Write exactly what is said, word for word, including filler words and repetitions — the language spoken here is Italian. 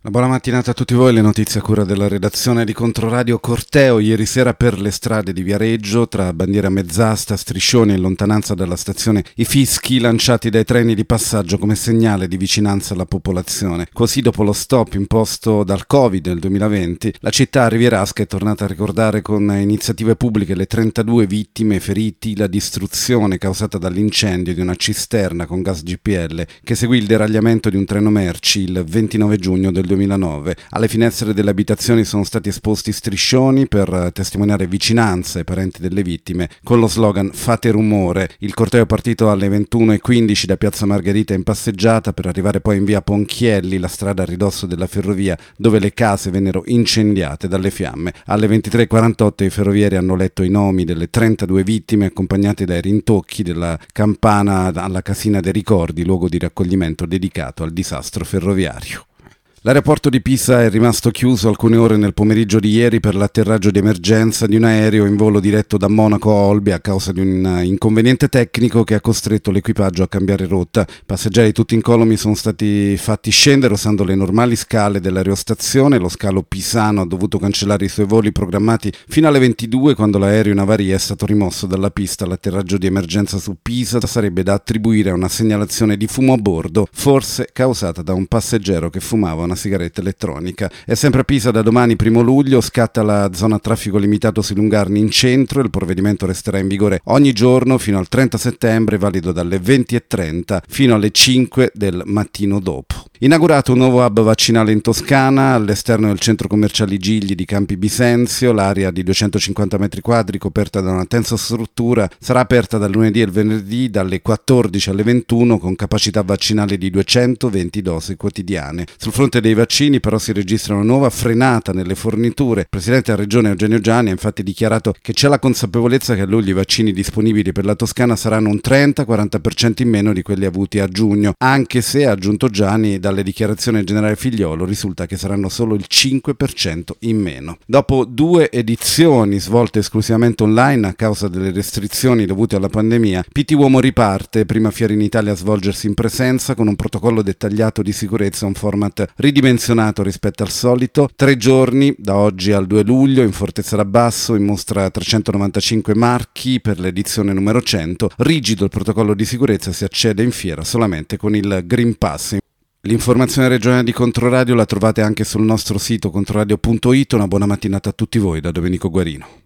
Una buona mattinata a tutti voi, le notizie a cura della redazione di Controradio. Corteo ieri sera per le strade di Viareggio, tra bandiera mezz'asta, striscioni e in lontananza dalla stazione i fischi lanciati dai treni di passaggio come segnale di vicinanza alla popolazione. Così dopo lo stop imposto dal Covid nel duemilaventi, la città rivierasca è tornata a ricordare con iniziative pubbliche le trentadue vittime, feriti, la distruzione causata dall'incendio di una cisterna con gas G P L che seguì il deragliamento di un treno merci il ventinove giugno del duemilanove. Alle finestre delle abitazioni sono stati esposti striscioni per testimoniare vicinanza ai parenti delle vittime con lo slogan "Fate rumore". Il corteo è partito alle ventuno e quindici da Piazza Margherita in passeggiata per arrivare poi in via Ponchielli, la strada a ridosso della ferrovia, dove le case vennero incendiate dalle fiamme. Alle ventitré e quarantotto i ferrovieri hanno letto i nomi delle trentadue vittime accompagnati dai rintocchi della campana alla Casina dei Ricordi, luogo di raccoglimento dedicato al disastro ferroviario. L'aeroporto di Pisa è rimasto chiuso alcune ore nel pomeriggio di ieri per l'atterraggio di emergenza di un aereo in volo diretto da Monaco a Olbia a causa di un inconveniente tecnico che ha costretto l'equipaggio a cambiare rotta. Passeggeri tutti incolomi sono stati fatti scendere usando le normali scale dell'aerostazione. Lo scalo pisano ha dovuto cancellare i suoi voli programmati fino alle ventidue quando l'aereo in avaria è stato rimosso dalla pista. L'atterraggio di emergenza su Pisa sarebbe da attribuire a una segnalazione di fumo a bordo, forse causata da un passeggero che fumava una sigaretta elettronica. E sempre a Pisa da domani primo luglio scatta la zona a traffico limitato sui Lungarni in centro. Il provvedimento resterà in vigore ogni giorno fino al trenta settembre, valido dalle venti e trenta fino alle cinque del mattino dopo. Inaugurato un nuovo hub vaccinale in Toscana, all'esterno del centro commerciale Gigli di Campi Bisenzio. L'area di duecentocinquanta metri quadri coperta da una tensa struttura sarà aperta dal lunedì e il venerdì dalle quattordici alle ventuno con capacità vaccinale di duecentoventi dosi quotidiane. Sul fronte dei vaccini però si registra una nuova frenata nelle forniture. Il presidente della regione Eugenio Giani ha infatti dichiarato che c'è la consapevolezza che a luglio i vaccini disponibili per la Toscana saranno un trenta quaranta per cento in meno di quelli avuti a giugno, anche se, ha aggiunto Giani, dalle dichiarazioni del generale Figliolo risulta che saranno solo il cinque per cento in meno. Dopo due edizioni svolte esclusivamente online a causa delle restrizioni dovute alla pandemia, P T Uomo riparte, prima fiera in Italia a svolgersi in presenza con un protocollo dettagliato di sicurezza, un format ridimensionato rispetto al solito. Tre giorni, da oggi al due luglio, in Fortezza d'Abbasso, in mostra trecentonovantacinque marchi per l'edizione numero cento. Rigido il protocollo di sicurezza, si accede in fiera solamente con il Green Pass. L'informazione regionale di Controradio la trovate anche sul nostro sito controradio punto it. Una buona mattinata a tutti voi da Domenico Guarino.